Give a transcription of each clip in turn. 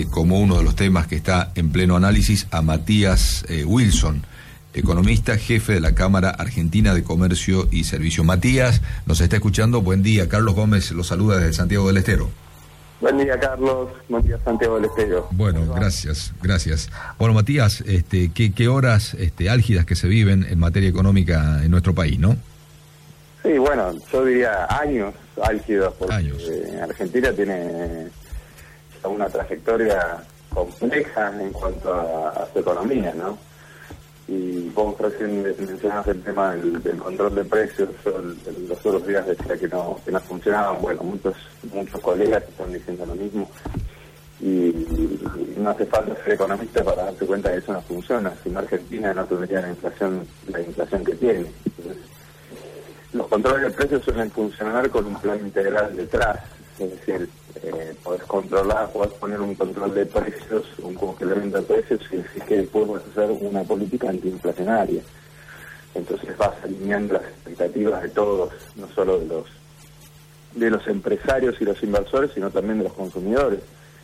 como uno de los temas que está en pleno análisis a Matías Wilson, economista, jefe de la Cámara Argentina de Comercio y Servicio. Matías, nos está escuchando. Buen día. Carlos Gómez lo saluda desde Santiago del Estero. Buen día, Carlos. Buen día, Santiago del Estero. Bueno, gracias. Bueno, Matías, ¿qué horas álgidas que se viven en materia económica en nuestro país, no? Sí, bueno, yo diría años álgidos, porque años. Argentina tiene una trayectoria compleja en cuanto a su economía, ¿no? Y vos recién mencionabas el tema del control de precios. Yo los otros días decía que no funcionaba. Bueno, muchos colegas están diciendo lo mismo, y no hace falta ser economista para darse cuenta de que eso no funciona. Si no, Argentina no tendría la inflación que tiene. Entonces, los controles de precios suelen funcionar con un plan integral detrás, es decir, podés poner un control de precios, un congelamiento de precios, y decir que después vas a hacer una política antiinflacionaria. Entonces vas alineando las expectativas de todos, no solo de los empresarios y los inversores, sino también de los consumidores,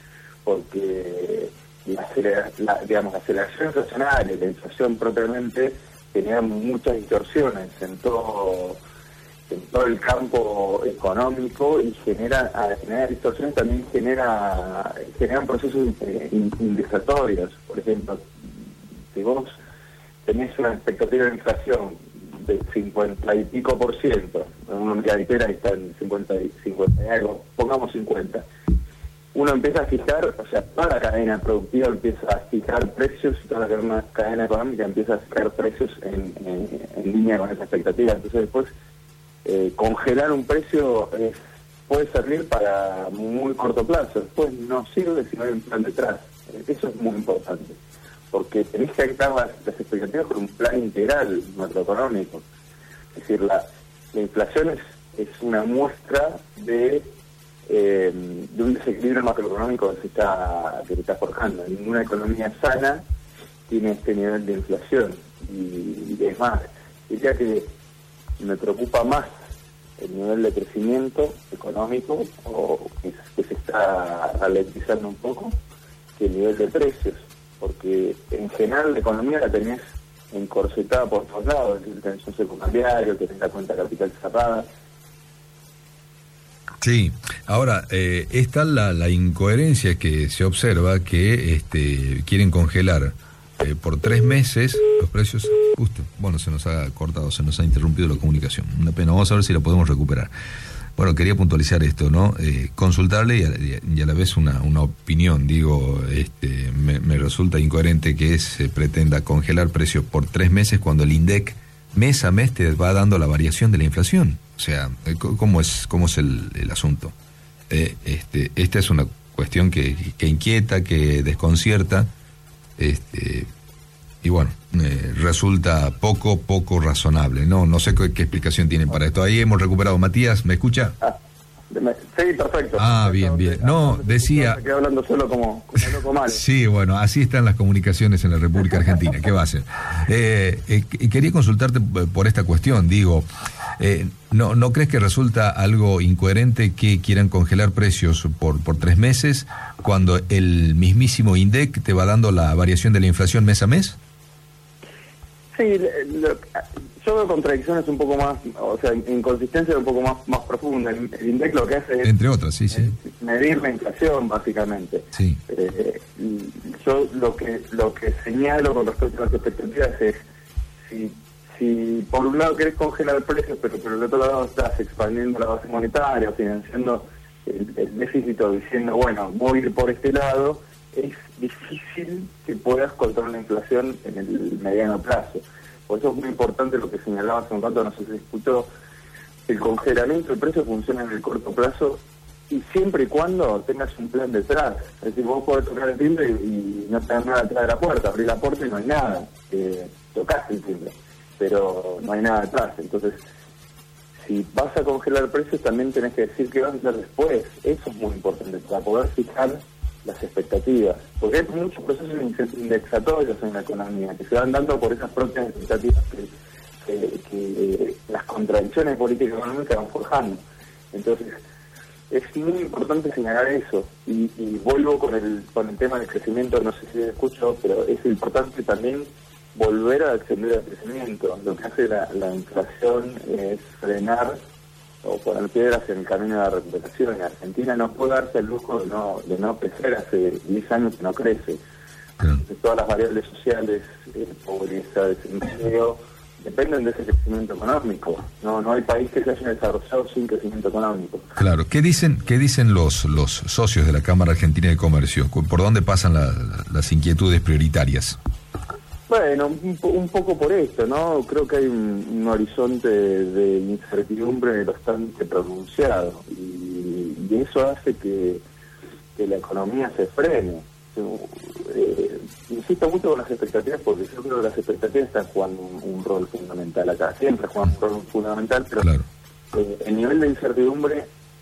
porque la aceleración inflacionaria y la inflación propiamente generan muchas distorsiones en todo el campo económico, y generar distorsiones también generan procesos indexatorios. Por ejemplo, si vos tenés una expectativa de inflación del 50 y pico por ciento, una unidad entera está en 50 y algo, pongamos 50, uno empieza a fijar, o sea, toda la cadena productiva empieza a fijar precios, y toda la cadena económica empieza a fijar precios en línea con esa expectativa. Entonces después congelar un precio puede servir para muy corto plazo, después no sirve si no hay un plan detrás. Eso es muy importante, porque tenés que anclar las expectativas con un plan integral macroeconómico. Es decir, la inflación es una muestra de un desequilibrio macroeconómico que se está forjando. Ninguna economía sana tiene este nivel de inflación, y es más, diría que me preocupa más el nivel de crecimiento económico, o que se está ralentizando un poco, que el nivel de precios, porque en general la economía la tenés encorsetada por todos lados. Tenés un seco cambiario, tenés la cuenta capital cerrada. Sí, ahora, está la incoherencia que se observa, que quieren congelar por 3 meses los precios. Justo, bueno, se nos ha cortado, se nos ha interrumpido la comunicación. Una pena, vamos a ver si la podemos recuperar. Bueno, quería puntualizar esto, ¿no? Consultarle y a la vez una opinión. Digo, me resulta incoherente que se pretenda congelar precios por 3 meses cuando el INDEC mes a mes te va dando la variación de la inflación. O sea, ¿cómo es el asunto? Esta es una cuestión que inquieta, que desconcierta, y bueno, resulta poco razonable. No sé qué explicación tienen para esto. Ahí hemos recuperado. Matías, ¿me escucha? Sí, perfecto. Bien. No, decía... Me quedé hablando solo como loco mal. Sí, bueno, así están las comunicaciones en la República Argentina. ¿Qué va a hacer? Quería consultarte por esta cuestión. Digo, ¿no crees que resulta algo incoherente que quieran congelar precios por 3 meses cuando el mismísimo INDEC te va dando la variación de la inflación mes a mes? Sí, yo veo contradicciones un poco más, o sea, inconsistencias un poco más profundas. El INDEC lo que hace es, entre otras, sí. Medir la inflación, básicamente. Sí. Yo lo que señalo con respecto a las expectativas es, si por un lado querés congelar precios, pero por el otro lado estás expandiendo la base monetaria, financiando el déficit, o diciendo, bueno, voy a ir por este lado, es difícil que puedas controlar la inflación en el mediano plazo. Por eso es muy importante lo que señalaba hace un rato, no sé si escuchó, el congelamiento del precio funciona en el corto plazo, y siempre y cuando tengas un plan detrás. Es decir, vos podés tocar el timbre y no tenés nada detrás de la puerta, abrir la puerta y no hay nada. Tocaste el timbre, pero no hay nada detrás. Entonces, si vas a congelar precios, también tenés que decir qué vas a hacer después. Eso es muy importante, para poder fijar las expectativas, porque hay muchos procesos indexatorios en la economía que se van dando por esas propias expectativas que las contradicciones políticas y económicas van forjando. Entonces, es muy importante señalar eso, y vuelvo con el tema del crecimiento, no sé si se escucho, pero es importante también volver a acceder al crecimiento. Lo que hace la inflación es frenar o poner piedras en el camino de la recuperación. Argentina no puede darse el lujo de no crecer, hace 10 años que no crece. Entonces, todas las variables sociales, pobreza, desempleo, dependen de ese crecimiento económico. No hay país que se haya desarrollado sin crecimiento económico. Claro. ¿Qué dicen los socios de la Cámara Argentina de Comercio? ¿Por dónde pasan las inquietudes prioritarias? Bueno, un poco por esto, ¿no? Creo que hay un horizonte de incertidumbre bastante pronunciado, y eso hace que la economía se frene. Insisto mucho con las expectativas, porque yo creo que las expectativas están jugando un rol fundamental acá. Siempre juegan un rol fundamental, pero claro, el nivel de incertidumbre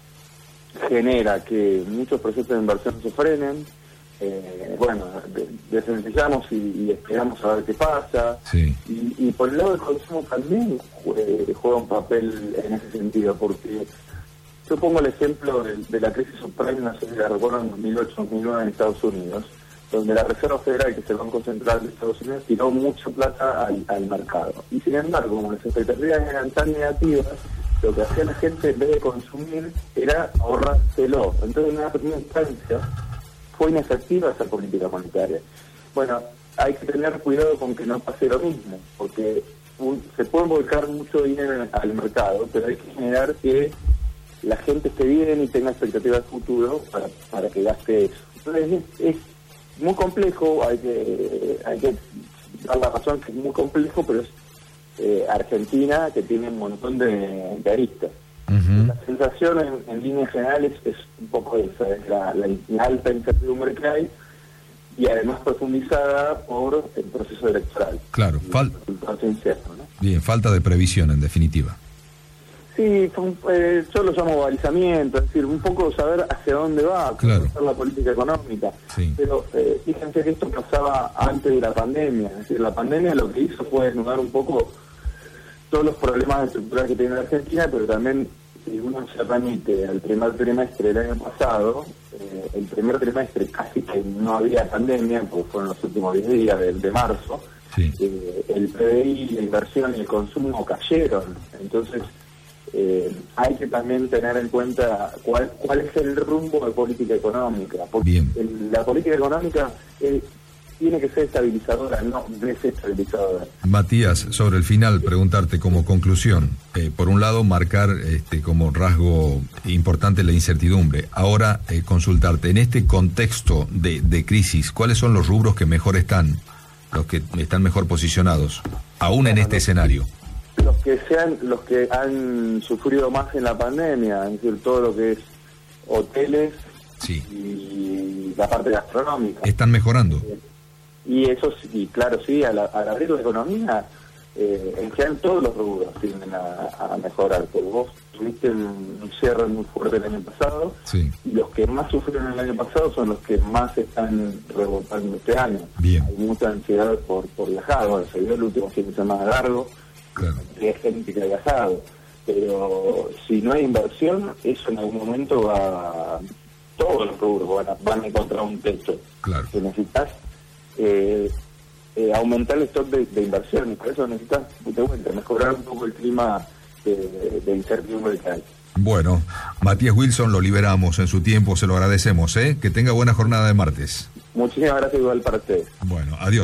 genera que muchos proyectos de inversión se frenen. Bueno, desencillamos y esperamos a ver qué pasa. Sí. Y por el lado del consumo también juega un papel en ese sentido, porque yo pongo el ejemplo de la crisis subprime, no sé si la recuerdan, en 2008-2009 en Estados Unidos, donde la Reserva Federal, que es el Banco Central de Estados Unidos, tiró mucha plata al mercado. Y sin embargo, como las expectativas eran tan negativas, lo que hacía la gente en vez de consumir era ahorrárselo. Entonces, en una primera instancia, fue inefectiva esa política monetaria. Bueno, hay que tener cuidado con que no pase lo mismo, porque se puede volcar mucho dinero al mercado, pero hay que generar que la gente esté bien y tenga expectativas de futuro para que gaste eso. Entonces es muy complejo, hay que dar la razón que es muy complejo, pero es Argentina, que tiene un montón de aristas. Uh-huh. La sensación en líneas generales es un poco esa, es la alta incertidumbre que hay, y además profundizada por el proceso electoral. Claro, incierto, ¿no? Bien, falta de previsión en definitiva. Sí, yo lo llamo balizamiento, es decir, un poco saber hacia dónde va, claro, la política económica. Sí. Pero fíjense que esto pasaba antes de la pandemia, es decir, la pandemia lo que hizo fue desnudar un poco todos los problemas estructurales que tiene la Argentina, pero también, si uno se remite al primer trimestre del año pasado, el primer trimestre casi que no había pandemia, porque fueron los últimos 10 días de marzo, sí, el PBI, la inversión y el consumo cayeron. Entonces, hay que también tener en cuenta cuál es el rumbo de política económica, porque la política económica tiene que ser estabilizadora, no desestabilizadora. Matías, sobre el final, preguntarte como conclusión, por un lado marcar como rasgo importante la incertidumbre, ahora consultarte, en este contexto de crisis, ¿cuáles son los rubros que mejor están, los que están mejor posicionados, aún en este escenario? Los que han sufrido más en la pandemia, es decir, todo lo que es hoteles, sí, y la parte gastronómica. ¿Están mejorando? Y eso sí, claro, sí, al abrir la economía, en general todos los rubros tienden a mejorar. Porque vos tuviste un cierre muy fuerte el año pasado, sí, y los que más sufrieron el año pasado son los que más están rebotando este año. Bien. Hay mucha ansiedad por viajar. Bueno, se vio el último fin de semana largo, claro, hay gente que ha viajado, pero si no hay inversión, eso en algún momento todos los rubros van a encontrar un techo. Claro. Que necesitas aumentar el stock de inversión, y por eso necesitas de vuelta mejorar un poco el clima de incertidumbre que hay. Bueno, Matías Wilson, lo liberamos en su tiempo, se lo agradecemos, que tenga buena jornada de martes. Muchísimas gracias, igual para ustedes. Bueno, adiós.